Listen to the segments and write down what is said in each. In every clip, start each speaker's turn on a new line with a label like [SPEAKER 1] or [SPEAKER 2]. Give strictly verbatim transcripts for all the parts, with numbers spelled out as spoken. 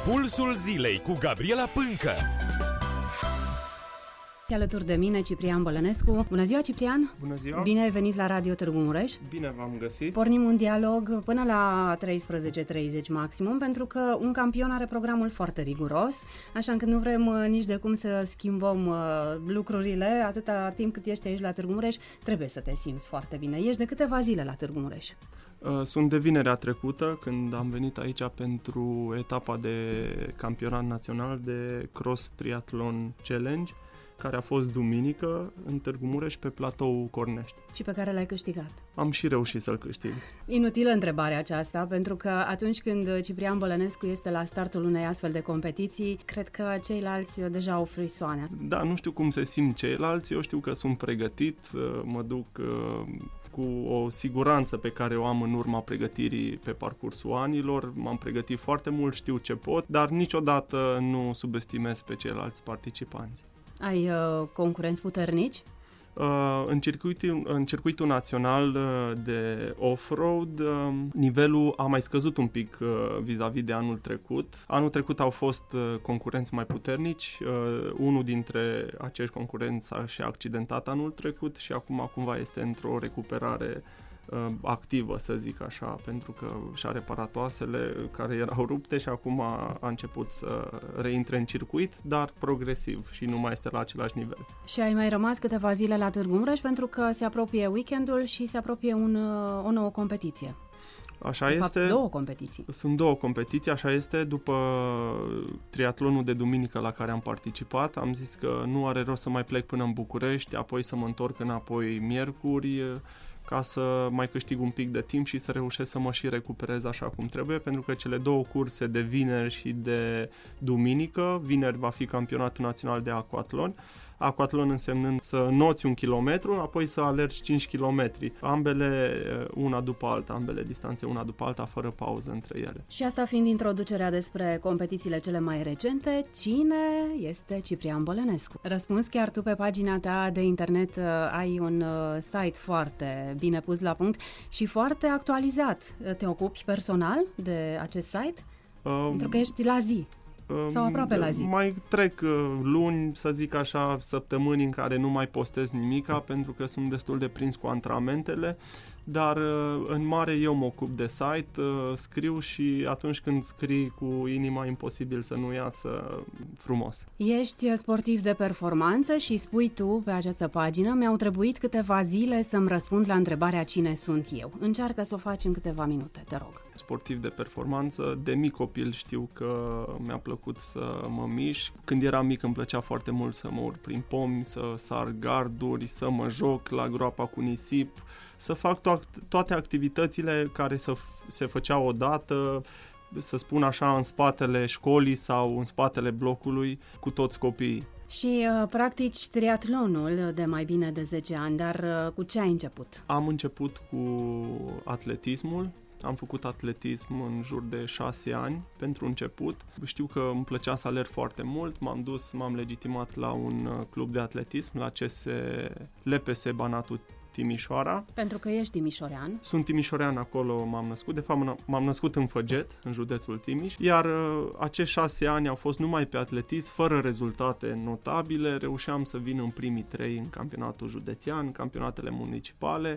[SPEAKER 1] Pulsul zilei cu Gabriela Pâncă.
[SPEAKER 2] Alături de mine, Ciprian Bălănescu. Bună ziua, Ciprian!
[SPEAKER 3] Bună ziua!
[SPEAKER 2] Bine ai venit la Radio Târgu Mureș.
[SPEAKER 3] Bine v-am găsit!
[SPEAKER 2] Pornim un dialog până la treisprezece treizeci maximum, pentru că un campion are programul foarte riguros, așa încât nu vrem nici de cum să schimbăm lucrurile. Atâta timp cât ești aici la Târgu Mureș, trebuie să te simți foarte bine. Ești de câteva zile la Târgu Mureș?
[SPEAKER 3] Sunt de vinerea trecută, când am venit aici pentru etapa de campionat național de Cross Triathlon Challenge, care a fost duminică în Târgu Mureș, pe platoul Cornești.
[SPEAKER 2] Și pe care l-ai câștigat.
[SPEAKER 3] Am și reușit să-l câștig.
[SPEAKER 2] Inutilă întrebarea aceasta, pentru că atunci când Ciprian Bălănescu este la startul unei astfel de competiții, cred că ceilalți deja au frisoane.
[SPEAKER 3] Da, nu știu cum se simt ceilalți, eu știu că sunt pregătit, mă duc cu o siguranță pe care o am în urma pregătirii pe parcursul anilor. M-am pregătit foarte mult, știu ce pot, dar niciodată nu subestimez pe ceilalți participanți.
[SPEAKER 2] Ai uh, concurenți puternici?
[SPEAKER 3] Uh, în, circuitul, în circuitul național uh, de off-road, uh, nivelul a mai scăzut un pic uh, vis-a-vis de anul trecut. Anul trecut au fost uh, concurenți mai puternici. Uh, unul dintre acești concurenți a și accidentat anul trecut și acum cumva este într-o recuperare activă, să zic așa, pentru că și-a reparat oasele care erau rupte și acum a, a început să reintre în circuit, dar progresiv și nu mai este la același nivel.
[SPEAKER 2] Și ai mai rămas câteva zile la Târgu Mureș pentru că se apropie weekendul și se apropie un, o nouă competiție.
[SPEAKER 3] Așa
[SPEAKER 2] de
[SPEAKER 3] este.
[SPEAKER 2] Fapt, două competiții.
[SPEAKER 3] Sunt două competiții, așa este. După triatlonul de duminică la care am participat, am zis că nu are rost să mai plec până în București, apoi să mă întorc înapoi miercuri, ca să mai câștig un pic de timp și să reușesc să mă și recuperez așa cum trebuie, pentru că cele două curse de vineri și de duminică, vineri va fi campionatul național de aquatlon, aquatlon însemnând să noți un kilometru, apoi să alergi cinci kilometri, ambele una după alta, ambele distanțe una după alta, fără pauză între ele. Și
[SPEAKER 2] asta fiind introducerea despre competițiile cele mai recente, cine este Ciprian Bălănescu? Răspuns chiar tu pe pagina ta de internet, ai un site foarte bine pus la punct și foarte actualizat. Te ocupi personal de acest site? Um, Pentru că ești la zi. Sau aproape la zi.
[SPEAKER 3] Mai trec luni, să zic așa, săptămâni în care nu mai postez nimica, pentru că sunt destul de prins cu antrenamentele, dar în mare eu mă ocup de site, scriu și atunci când scrii cu inima, imposibil să nu iasă frumos.
[SPEAKER 2] Ești sportiv de performanță și spui tu pe această pagină: mi-au trebuit câteva zile să-mi răspund la întrebarea cine sunt eu. Încearcă să o faci în câteva minute, te rog.
[SPEAKER 3] Sportiv de performanță, de mic copil știu că mi-a plăcut să mă mișc. Când eram mic îmi plăcea foarte mult să mă urc prin pomi, să sar garduri, să mă joc la groapa cu nisip, să fac to- toate activitățile care să f- se făceau odată, să spun așa, în spatele școlii sau în spatele blocului cu toți copiii.
[SPEAKER 2] Și uh, practici triatlonul de mai bine de zece ani, dar uh, cu ce ai început?
[SPEAKER 3] Am început cu atletismul. Am făcut atletism în jur de șase ani pentru început. Știu că îmi plăcea să alerg foarte mult. M-am dus, m-am legitimat la un club de atletism, la C S L P S Banatul Timișoara.
[SPEAKER 2] Pentru că ești timișorean.
[SPEAKER 3] Sunt timișorean, acolo m-am născut. De fapt, m-am născut în Făget, în județul Timiș. Iar uh, acești șase ani au fost numai pe atletism, fără rezultate notabile. Reușeam să vin în primii trei în campionatul județean, campionatele municipale.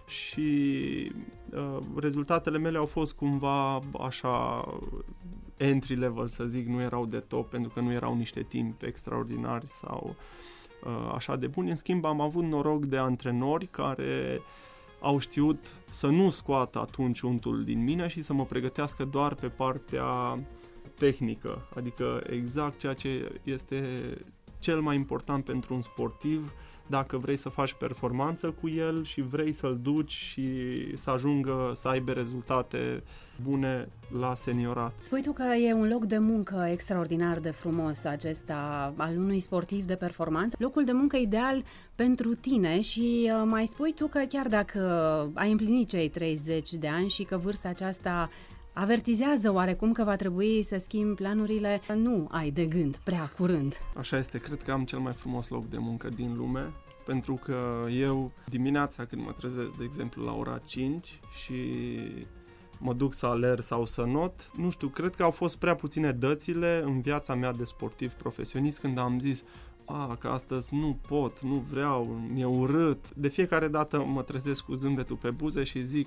[SPEAKER 3] Și uh, rezultatele mele au fost cumva așa entry level, să zic, nu erau de top, pentru că nu erau niște timpi extraordinari sau uh, așa de buni. În schimb, am avut noroc de antrenori care au știut să nu scoată atunci untul din mine și să mă pregătească doar pe partea tehnică, adică exact ceea ce este cel mai important pentru un sportiv. Dacă vrei să faci performanță cu el și vrei să-l duci și să ajungă să aibă rezultate bune la seniorat.
[SPEAKER 2] Spui tu că e un loc de muncă extraordinar de frumos acesta al unui sportiv de performanță, locul de muncă ideal pentru tine și mai spui tu că chiar dacă ai împlinit cei treizeci de ani și că vârsta aceasta avertizează oarecum că va trebui să schimbi planurile, nu ai de gând prea curând.
[SPEAKER 3] Așa este, cred că am cel mai frumos loc de muncă din lume, pentru că eu dimineața când mă trezesc, de exemplu, la ora cinci și mă duc să alerg sau să not. Nu știu, cred că au fost prea puține dățile în viața mea de sportiv profesionist când am zis a, că astăzi nu pot, nu vreau, mi-e urât. De fiecare dată mă trezesc cu zâmbetul pe buze și zic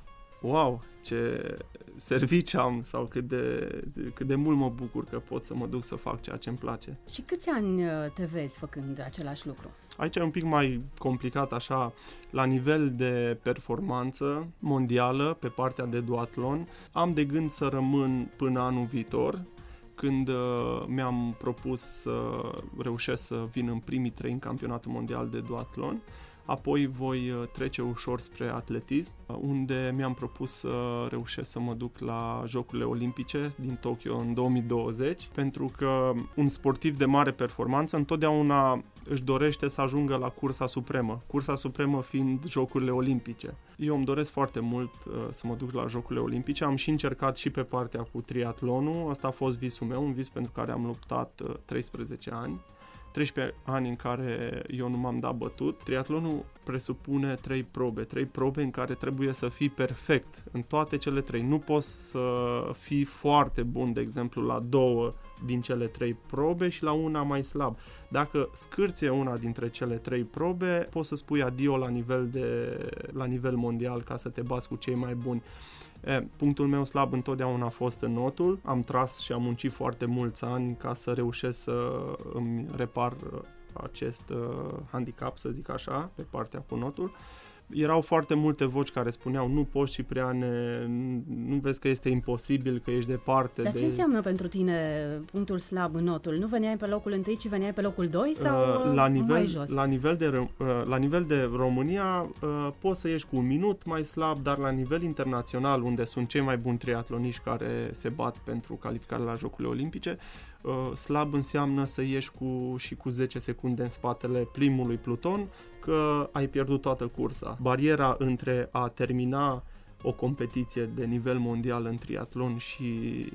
[SPEAKER 3] wow, ce servici am sau cât de, cât de mult mă bucur că pot să mă duc să fac ceea ce îmi place.
[SPEAKER 2] Și câți ani te vezi făcând același lucru?
[SPEAKER 3] Aici e un pic mai complicat așa, la nivel de performanță mondială pe partea de duatlon. Am de gând să rămân până anul viitor, când uh, mi-am propus să reușesc să vin în primii trei în campionatul mondial de duatlon. Apoi voi trece ușor spre atletism, unde mi-am propus să reușesc să mă duc la Jocurile Olimpice din Tokyo în două mii douăzeci, pentru că un sportiv de mare performanță întotdeauna își dorește să ajungă la cursa supremă, cursa supremă fiind Jocurile Olimpice. Eu îmi doresc foarte mult uh, să mă duc la Jocurile Olimpice, am și încercat și pe partea cu triatlonul, asta a fost visul meu, un vis pentru care am luptat uh, treisprezece ani. treisprezece ani în care eu nu m-am dat bătut. Triatlonul presupune trei probe, trei probe în care trebuie să fii perfect în toate cele trei. Nu poți să fii foarte bun, de exemplu, la două din cele trei probe și la una mai slab. Dacă scârție una dintre cele trei probe, poți să spui adio la nivel, de, la nivel mondial ca să te bați cu cei mai buni. E, punctul meu slab întotdeauna a fost în notul. Am tras și am muncit foarte mulți ani ca să reușesc să îmi repar acest uh, handicap, să zic așa, pe partea cu notul. Erau foarte multe voci care spuneau nu poți, Cipriane, nu vezi că este imposibil, că ești departe.
[SPEAKER 2] Dar
[SPEAKER 3] de...
[SPEAKER 2] ce înseamnă pentru tine punctul slab în notul? Nu veneai pe locul întâi, ci veneai pe locul doi sau
[SPEAKER 3] la nivel,
[SPEAKER 2] mai jos?
[SPEAKER 3] La nivel de, la nivel de România poți să ieși cu un minut mai slab, dar la nivel internațional, unde sunt cei mai buni triatloniști care se bat pentru calificarea la Jocurile Olimpice, slab înseamnă să ieși cu, și cu zece secunde în spatele primului pluton, că ai pierdut toată cursa. Bariera între a termina o competiție de nivel mondial în triatlon și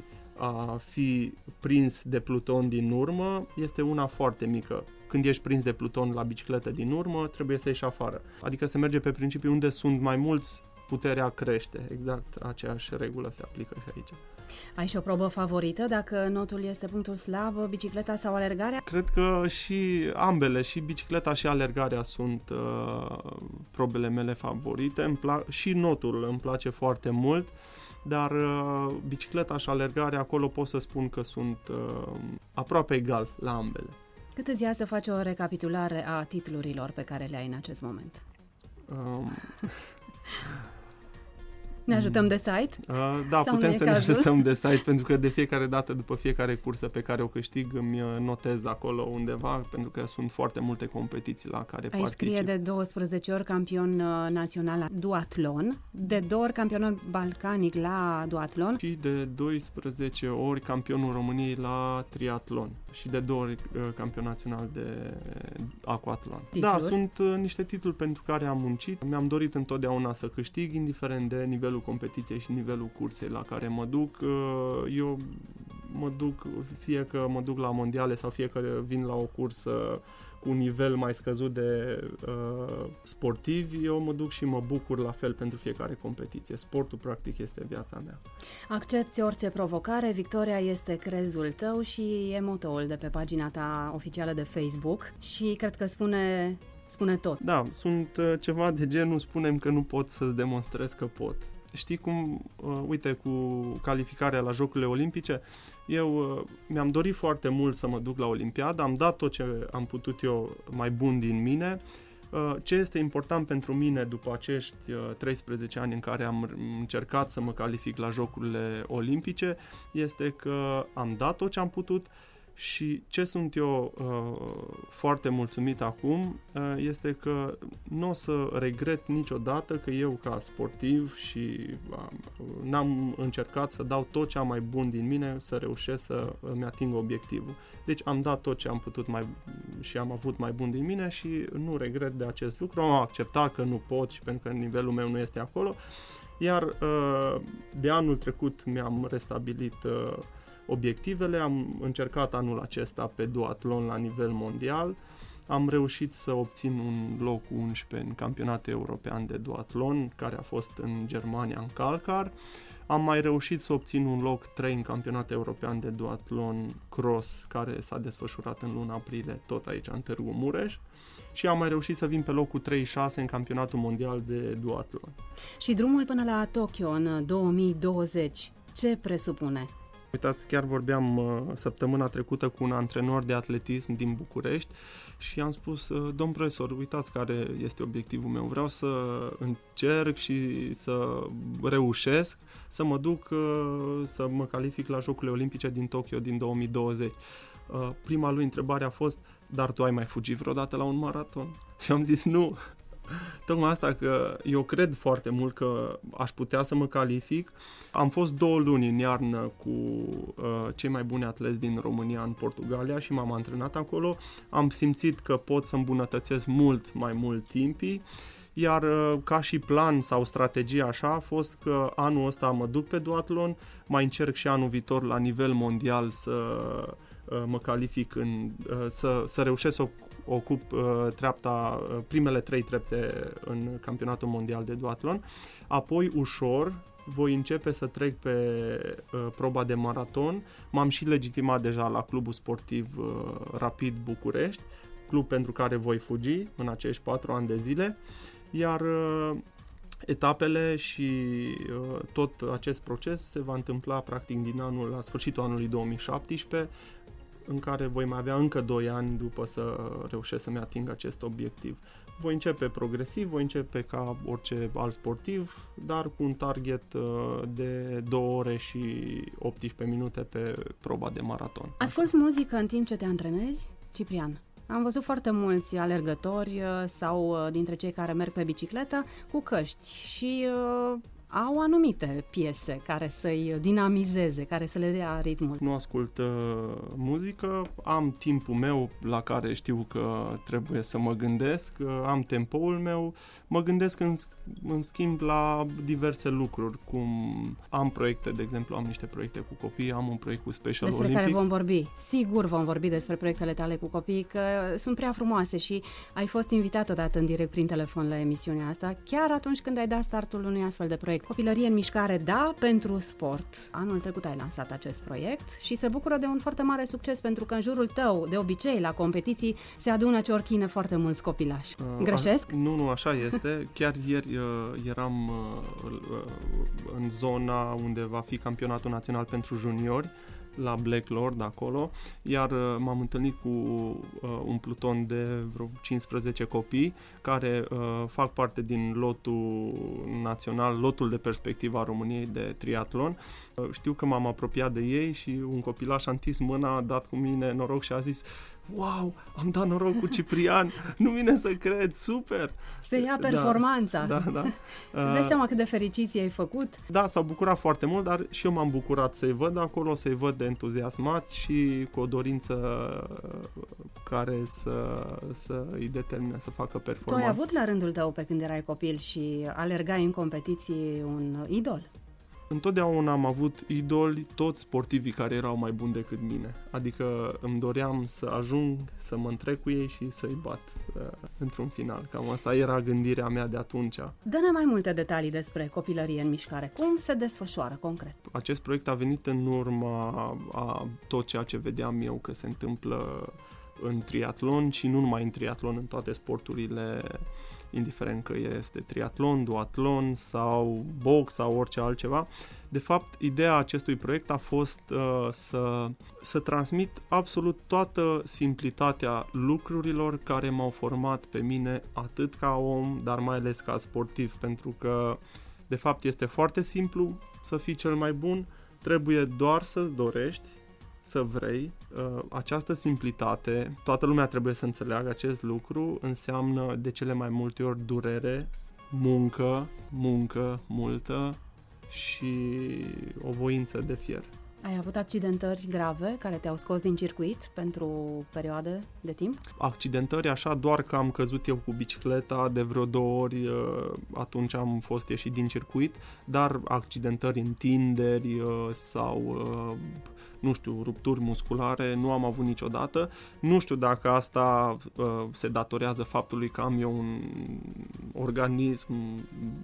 [SPEAKER 3] a fi prins de pluton din urmă este una foarte mică. Când ești prins de pluton la bicicletă din urmă, trebuie să ieși afară. Adică se merge pe principiu unde sunt mai mulți, puterea crește. Exact aceeași regulă se aplică și aici.
[SPEAKER 2] Ai și o probă favorită, dacă notul este punctul slab, bicicleta sau alergarea?
[SPEAKER 3] Cred că și ambele, și bicicleta și alergarea sunt uh, probele mele favorite. Îmi pla- și notul îmi place foarte mult, dar uh, bicicleta și alergarea, acolo pot să spun că sunt uh, aproape egal la ambele.
[SPEAKER 2] Cât îți ia să faci o recapitulare a titlurilor pe care le ai în acest moment? Um... Ne ajutăm de site?
[SPEAKER 3] Uh, da, sau putem să ne ajutăm de site, pentru că de fiecare dată, după fiecare cursă pe care o câștig, îmi notez acolo undeva, pentru că sunt foarte multe competiții la care
[SPEAKER 2] Ai
[SPEAKER 3] particip.
[SPEAKER 2] scrie de douăsprezece ori campion național la duatlon, de două ori campionat balcanic la duatlon.
[SPEAKER 3] Și de doisprezece ori campionul României la triatlon și de două ori campion național de aquatlon. Titluri. Da, sunt uh, niște titluri pentru care am muncit. Mi-am dorit întotdeauna să câștig, indiferent de nivelul competiției și nivelul cursei la care mă duc. Eu mă duc, fie că mă duc la mondiale sau fie că vin la o cursă cu un nivel mai scăzut de uh, sportivi, eu mă duc și mă bucur la fel pentru fiecare competiție. Sportul, practic, este viața mea.
[SPEAKER 2] Accepți orice provocare, victoria este crezul tău și e motoul de pe pagina ta oficială de Facebook și cred că spune... spune tot.
[SPEAKER 3] Da, sunt uh, ceva de genul, spunem că nu pot să-ți demonstrez că pot. Știi cum, uh, uite, cu calificarea la Jocurile Olimpice, eu uh, mi-am dorit foarte mult să mă duc la Olimpiadă, am dat tot ce am putut eu mai bun din mine. Uh, ce este important pentru mine după acești uh, treisprezece ani în care am încercat să mă calific la Jocurile Olimpice, este că am dat tot ce am putut. Și ce sunt eu uh, foarte mulțumit acum uh, este că nu o să regret niciodată că eu ca sportiv și uh, n-am încercat să dau tot ce am mai bun din mine să reușesc să îmi ating obiectivul. Deci am dat tot ce am putut mai, și am avut mai bun din mine și nu regret de acest lucru. Am acceptat că nu pot și pentru că nivelul meu nu este acolo. Iar uh, de anul trecut mi-am restabilit uh, obiectivele, am încercat anul acesta pe duatlon la nivel mondial, am reușit să obțin un loc unsprezece în campionatul european de duatlon, care a fost în Germania, în Kalkar. Am mai reușit să obțin un loc trei în campionatul european de duatlon cross, care s-a desfășurat în luna aprilie, tot aici în Târgu Mureș. Și am mai reușit să vin pe locul treizeci și șase în campionatul mondial de duatlon.
[SPEAKER 2] Și drumul până la Tokyo în două mii douăzeci, ce presupune?
[SPEAKER 3] Uitați, chiar vorbeam uh, săptămâna trecută cu un antrenor de atletism din București și i-am spus, uh, domn profesor, uitați care este obiectivul meu. Vreau să încerc și să reușesc să mă duc, uh, să mă calific la Jocurile Olimpice din Tokyo din două mii douăzeci. Uh, prima lui întrebare a fost, dar tu ai mai fugit vreodată la un maraton? Și am zis, nu. Tocmai asta că eu cred foarte mult că aș putea să mă calific. Am fost două luni în iarnă cu uh, cei mai buni atleți din România în Portugalia și m-am antrenat acolo. Am simțit că pot să îmbunătățesc mult mai mult timpii, iar uh, ca și plan sau strategie așa a fost că anul ăsta mă duc pe duatlon, mai încerc și anul viitor la nivel mondial să uh, mă calific, în, uh, să, să reușesc să ocup uh, treapta, uh, primele trei trepte în campionatul mondial de duatlon. Apoi, ușor, voi începe să trec pe uh, proba de maraton. M-am și legitimat deja la clubul sportiv uh, Rapid București, club pentru care voi fugi în acești patru ani de zile. Iar uh, etapele și uh, tot acest proces se va întâmpla practic din anul, la sfârșitul anului două mii șaptesprezece, în care voi mai avea încă doi ani după să reușesc să-mi ating acest obiectiv. Voi începe progresiv, voi începe ca orice alt sportiv, dar cu un target de două ore și optsprezece minute pe proba de maraton.
[SPEAKER 2] Asculți muzică în timp ce te antrenezi, Ciprian? Am văzut foarte mulți alergători sau dintre cei care merg pe bicicletă cu căști și uh, au anumite piese care să-i dinamizeze, care să le dea ritmul.
[SPEAKER 3] Nu ascult uh, muzică, am timpul meu la care știu că trebuie să mă gândesc, uh, am tempoul meu, mă gândesc în, în schimb la diverse lucruri, cum am proiecte, de exemplu, am niște proiecte cu copii, am un proiect cu Special
[SPEAKER 2] despre
[SPEAKER 3] Olympics.
[SPEAKER 2] Despre care vom vorbi, sigur vom vorbi despre proiectele tale cu copii, că sunt prea frumoase și ai fost invitat odată în direct prin telefon la emisiunea asta, chiar atunci când ai dat startul unui astfel de proiect. Copilărie în mișcare, da, pentru sport. Anul trecut ai lansat acest proiect și se bucură de un foarte mare succes, pentru că în jurul tău, de obicei, la competiții, se adună ciorchine foarte mulți copilași. Uh, Greșesc?
[SPEAKER 3] A, nu, nu, așa este. Chiar ieri uh, eram uh, uh, în zona unde va fi campionatul național pentru juniori, la Black Lord acolo, iar uh, m-am întâlnit cu uh, un pluton de vreo cincisprezece copii care uh, fac parte din lotul național, lotul de perspectivă a României de triatlon. Uh, știu că m-am apropiat de ei și un copilaș a întins mâna, a dat cu mine noroc și a zis: wow, am dat noroc cu Ciprian, nu vine să cred, super!
[SPEAKER 2] Se ia performanța!
[SPEAKER 3] Da, da, da.
[SPEAKER 2] Îți dai seama cât de fericiți ai făcut?
[SPEAKER 3] Da, s-au bucurat foarte mult, dar și eu m-am bucurat să-i văd acolo, să-i văd entuziasmați și cu o dorință care să, să îi determine să facă performanță.
[SPEAKER 2] Tu ai avut la rândul tău, pe când erai copil și alergai în competiții, un idol?
[SPEAKER 3] Întotdeauna am avut idoli, toți sportivii care erau mai buni decât mine. Adică îmi doream să ajung, să mă întrec cu ei și să-i bat uh, într-un final. Cam asta era gândirea mea de atunci.
[SPEAKER 2] Dă-ne mai multe detalii despre Copilărie în mișcare. Cum se desfășoară concret?
[SPEAKER 3] Acest proiect a venit în urma a tot ceea ce vedeam eu că se întâmplă în triatlon și nu numai în triatlon, în toate sporturile, indiferent că este triatlon, duatlon sau box sau orice altceva. De fapt, ideea acestui proiect a fost uh, să, să transmit absolut toată simplitatea lucrurilor care m-au format pe mine atât ca om, dar mai ales ca sportiv, pentru că de fapt este foarte simplu să fii cel mai bun, trebuie doar să-ți dorești, să vrei. Această simplitate, toată lumea trebuie să înțeleagă acest lucru, înseamnă de cele mai multe ori durere, muncă, muncă multă și o voință de fier.
[SPEAKER 2] Ai avut accidentări grave care te-au scos din circuit pentru perioade de timp?
[SPEAKER 3] Accidentări așa, doar că am căzut eu cu bicicleta de vreo două ori, atunci am fost ieșit din circuit, dar accidentări, întinderi sau nu știu, rupturi musculare nu am avut niciodată. Nu știu dacă asta uh, se datorează faptului că am eu un organism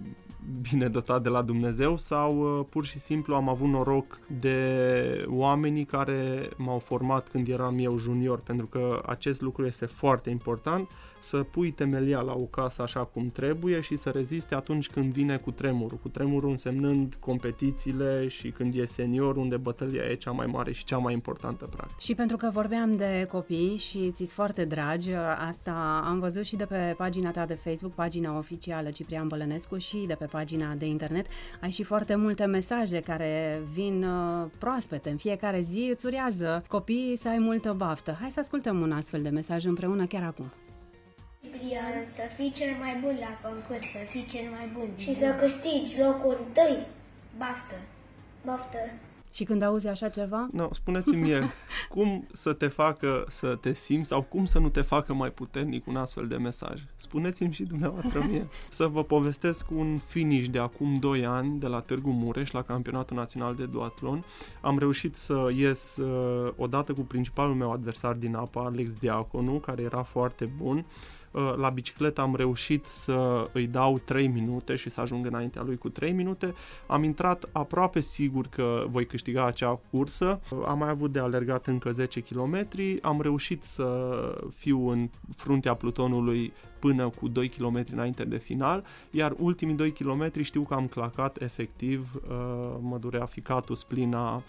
[SPEAKER 3] bine dotat de la Dumnezeu sau uh, pur și simplu am avut noroc de oamenii care m-au format când eram eu junior, pentru că acest lucru este foarte important, să pui temelia la o casă așa cum trebuie și să reziste atunci când vine cu tremurul. Cu tremurul însemnând competițiile și când e senior, unde bătălia e cea mai mare și cea mai importantă, practic.
[SPEAKER 2] Și pentru că vorbeam de copii și ți-s foarte dragi, asta am văzut și de pe pagina ta de Facebook, pagina oficială Ciprian Bălănescu, și de pe pagina de internet. Ai și foarte multe mesaje care vin uh, proaspete. În fiecare zi îți urează copiii să ai multă baftă. Hai să ascultăm un astfel de mesaj împreună chiar acum.
[SPEAKER 4] Ciprian, să fii cel mai bun la concurs, să fii cel mai bun. Și să câștigi locul întâi. Baftă. Baftă.
[SPEAKER 2] Și când auzi așa ceva?
[SPEAKER 3] No, spuneți-mi mie, cum să te facă să te simți sau cum să nu te facă mai puternic un astfel de mesaj? Spuneți-mi și dumneavoastră mie. Să vă povestesc un finish de acum doi ani de la Târgu Mureș, la Campionatul Național de Duatlon. Am reușit să ies uh, odată cu principalul meu adversar din apă, Alex Diaconu, care era foarte bun. La bicicletă am reușit să îi dau trei minute și să ajung înaintea lui cu trei minute. Am intrat aproape sigur că voi câștiga acea cursă. Am mai avut de alergat încă zece kilometri. Am reușit să fiu în fruntea plutonului până cu doi kilometri înainte de final, iar ultimii doi kilometri știu că am clacat efectiv, mă durea ficatul, splina,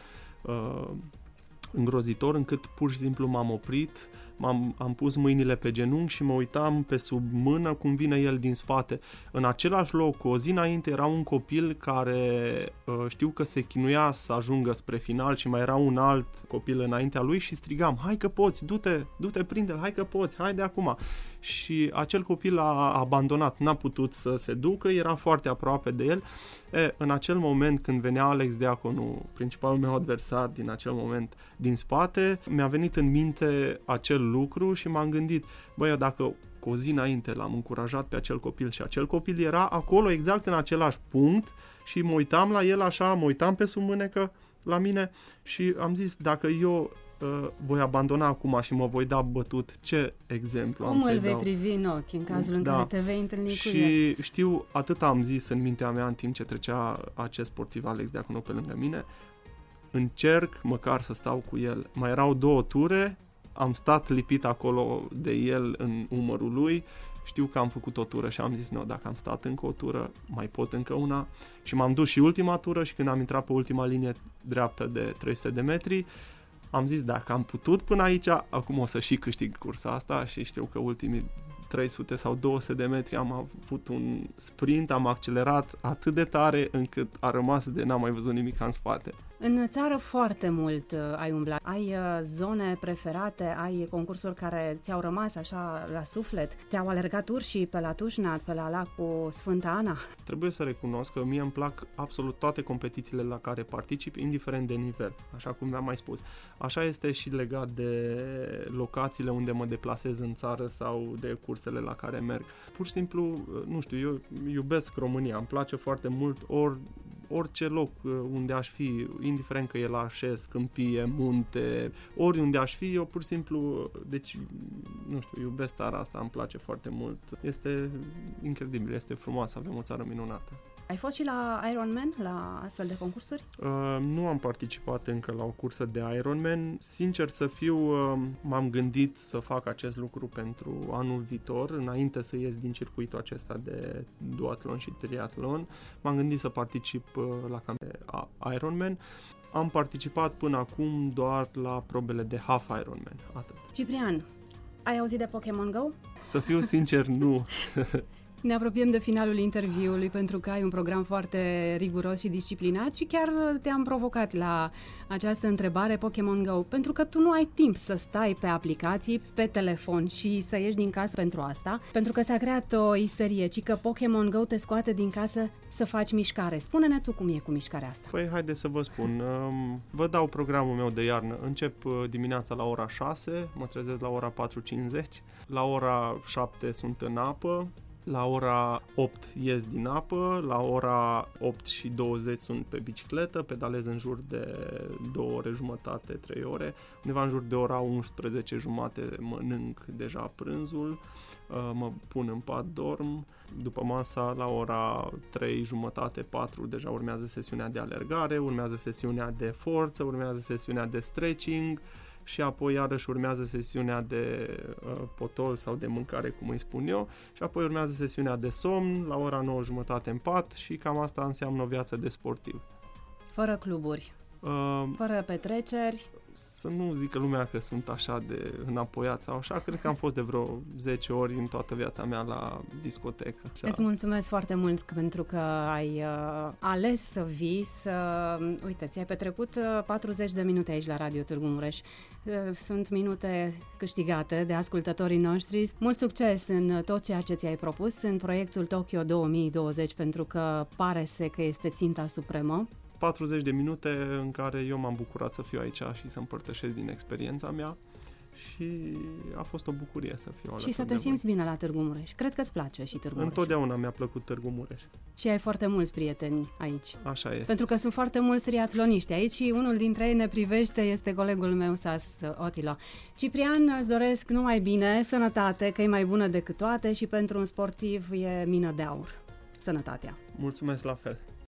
[SPEAKER 3] îngrozitor, încât pur și simplu m-am oprit, m-am, am pus mâinile pe genunchi și mă uitam pe sub mână cum vine el din spate. În același loc, o zi înainte, era un copil care știu că se chinuia să ajungă spre final și mai era un alt copil înaintea lui și strigam: hai că poți, du-te, du-te, prinde-l, hai că poți, hai de acum. Și acel copil a abandonat, n-a putut să se ducă, era foarte aproape de el. E, în acel moment când venea Alex Diaconu, principalul meu adversar din acel moment, din spate, mi-a venit în minte acel lucru și m-am gândit, băi, dacă cu o zi înainte l-am încurajat pe acel copil și acel copil era acolo exact în același punct și mă uitam la el așa, mă uitam pe sub mânecă la mine și am zis, dacă eu uh, voi abandona acum și mă voi da bătut, ce exemplu
[SPEAKER 2] Cum
[SPEAKER 3] am să-i
[SPEAKER 2] îl vei
[SPEAKER 3] dau?
[SPEAKER 2] privi în ochi în cazul în
[SPEAKER 3] Da.
[SPEAKER 2] care te vei întâlni
[SPEAKER 3] Și
[SPEAKER 2] cu el?
[SPEAKER 3] știu, atât am zis în mintea mea în timp ce trecea acest sportiv Alex Diaconu pe lângă mine, încerc măcar să stau cu el. Mai erau două ture, am stat lipit acolo de el în umărul lui, știu că am făcut o tură și am zis, nu, dacă am stat încă o tură, mai pot încă una. Și m-am dus și ultima tură și când am intrat pe ultima linie dreaptă de trei sute de metri, am zis, dacă am putut până aici, acum o să și câștig cursa asta și știu că ultimii trei sute sau două sute de metri am avut un sprint, am accelerat atât de tare încât a rămas de n-am mai văzut nimic în spate.
[SPEAKER 2] În țară foarte mult uh, ai umblat. Ai uh, zone preferate, ai concursuri care ți-au rămas așa la suflet? Te-au alergat urșii pe la Tușnat, pe la lacul Sfânta Ana?
[SPEAKER 3] Trebuie să recunosc că mie îmi plac absolut toate competițiile la care particip, indiferent de nivel, așa cum v-am mai spus. Așa este și legat de locațiile unde mă deplasez în țară sau de cursele la care merg. Pur și simplu, nu știu, eu iubesc România, îmi place foarte mult ori orice loc unde aș fi, indiferent că e la așez, câmpie, munte, oriunde aș fi, eu pur și simplu, deci, nu știu, iubesc țara asta, îmi place foarte mult. Este incredibil, este frumoasă, avem o țară minunată.
[SPEAKER 2] Ai fost și la Ironman, la astfel de concursuri?
[SPEAKER 3] Uh, nu am participat încă la o cursă de Ironman. Sincer să fiu, uh, m-am gândit să fac acest lucru pentru anul viitor, înainte să ies din circuitul acesta de duatlon și triatlon. M-am gândit să particip uh, la campionate Ironman. Am participat până acum doar la probele de half Ironman, atât.
[SPEAKER 2] Ciprian, ai auzit de Pokémon Go?
[SPEAKER 3] Să fiu sincer, nu.
[SPEAKER 2] Ne apropiem de finalul interviului pentru că ai un program foarte riguros și disciplinat și chiar te-am provocat la această întrebare Pokémon Go, pentru că tu nu ai timp să stai pe aplicații, pe telefon și să ieși din casă pentru asta, pentru că s-a creat o isterie, ci că Pokémon Go te scoate din casă să faci mișcare. Spune-ne tu cum e cu mișcarea asta.
[SPEAKER 3] Păi, haide să vă spun. Vă dau programul meu de iarnă. Încep dimineața la ora șase, mă trezesc la ora patru cincizeci, la ora șapte sunt în apă, La ora opt ies din apă, la ora opt și douăzeci sunt pe bicicletă, pedalez în jur de două ore jumătate, trei ore. Undeva în jur de ora unsprezece jumate mănânc deja prânzul, mă pun în pat, dorm. După masa, la ora trei jumătate, patru, deja urmează sesiunea de alergare, urmează sesiunea de forță, urmează sesiunea de stretching și apoi iarăși urmează sesiunea de uh, potol sau de mâncare, cum îi spun eu, și apoi urmează sesiunea de somn, la ora nouă jumătate în pat și cam asta înseamnă o viață de sportiv.
[SPEAKER 2] Fără cluburi, uh, fără petreceri.
[SPEAKER 3] Să nu zică lumea că sunt așa de înapoiat sau așa, cred că am fost de vreo zece ori în toată viața mea la discotecă. Așa.
[SPEAKER 2] Îți mulțumesc foarte mult pentru că ai uh, ales să vii, să... Uite, ți-ai petrecut uh, patruzeci de minute aici la Radio Târgu Mureș. Uh, sunt minute câștigate de ascultătorii noștri. Mult succes în tot ceea ce ți-ai propus în proiectul Tokyo două mii douăzeci, pentru că pare să că este ținta supremă.
[SPEAKER 3] patruzeci de minute în care eu m-am bucurat să fiu aici și să împărtășesc din experiența mea și a fost o bucurie să fiu alături.
[SPEAKER 2] Și să te simți bine la Târgu Mureș. Cred că îți place și Târgu Mureș.
[SPEAKER 3] Întotdeauna mi-a plăcut Târgu Mureș.
[SPEAKER 2] Și ai foarte mulți prieteni aici.
[SPEAKER 3] Așa este.
[SPEAKER 2] Pentru că sunt foarte mulți triatloniști aici și unul dintre ei ne privește, este colegul meu, Sas Otilo. Ciprian, îți doresc numai bine, sănătate, că e mai bună decât toate și pentru un sportiv e mină de aur. Sănătatea.
[SPEAKER 3] Mulțumesc la fel.